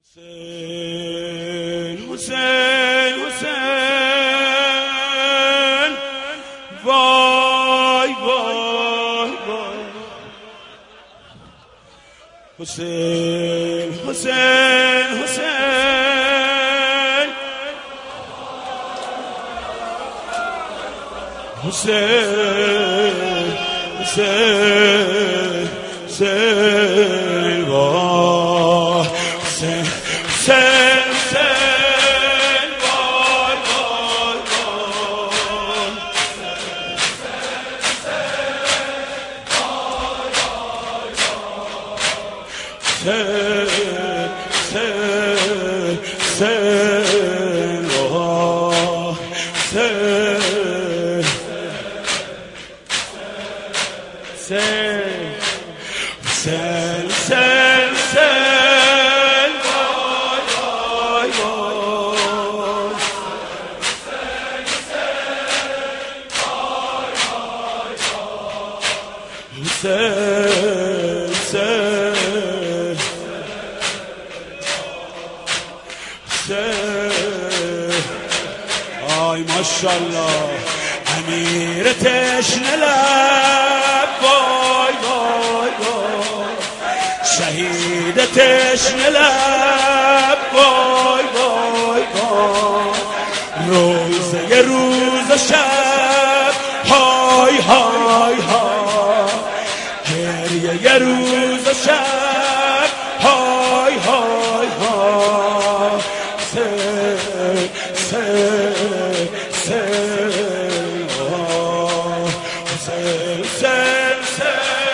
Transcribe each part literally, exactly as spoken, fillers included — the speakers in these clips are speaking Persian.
حسین حسین حسین وای وای وای حسین حسین حسین حسین حسین حسین وای حسین حسین حسین وای وای وای حسین حسین حسین وای حسین حسین حسین حسین وای وای وای حسین حسین حسین آی ماشاءالله امیر تشنه لب وای وای وای شهید تشنه لب وای وای وای روزه یه روز و شب های های های گریه یه روز و شب های های های سه سه سه سه سه سه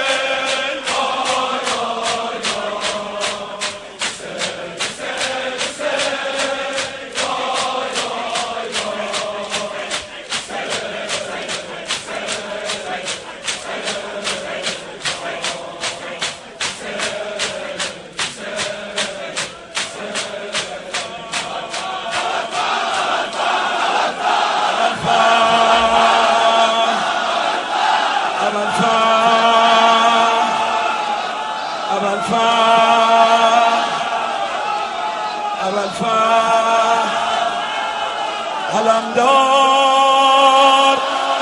علمدار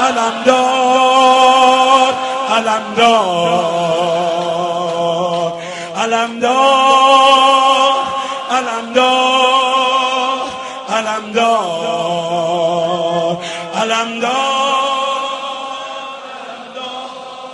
علمدار علمدار علمدار علمدار علمدار علمدار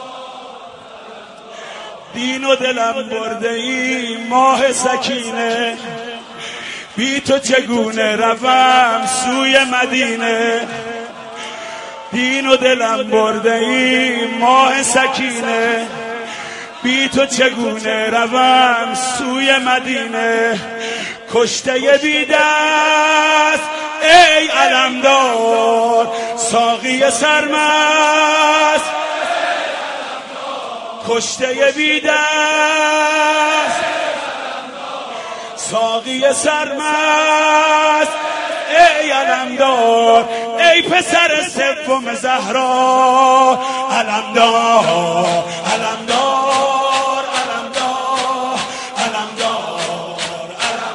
دین و دلم برده ای ماه سکینه بی تو چگونه روم سوی مدینه دین و دلم برده ای ماه سکینه بی تو چگونه روم سوی مدینه کشته بی دست ای علمدار ساقی سرمست کشته بی دست ساقی سرمست ای علمدار ای پسر سوم زهرا علمدار علمدار علمدار علمدار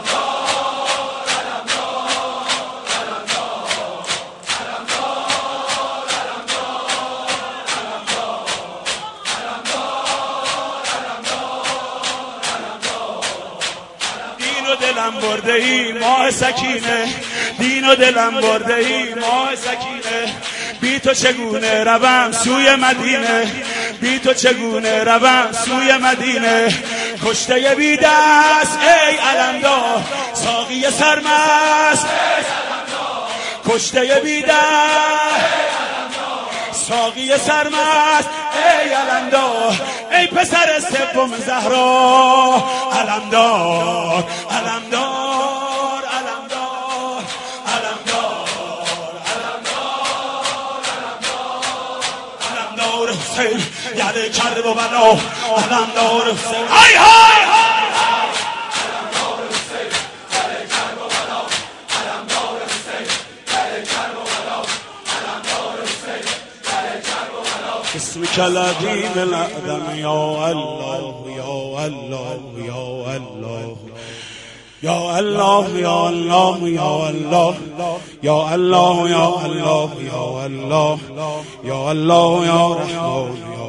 دلم برده ای ماه سکینه دین و دلم برده ای ماه سکینه بی تو چگونه روم سوی مدینه بی تو چگونه روم سوی مدینه کشته بی دست ای علمدار ساقی سرمست کشته بی دست ساقی سرمست ای علمدار ای پسر سوم زهرا علمدار علمدار علمدار علمدار علمدار حسین یاد کرب و بنا علمدار حسین های های اسمك العظيم الأعظم يا الله يا الله يا الله یا الله یا الله یا الله یا الله یا الله یا الله یا الله یا رحمان یا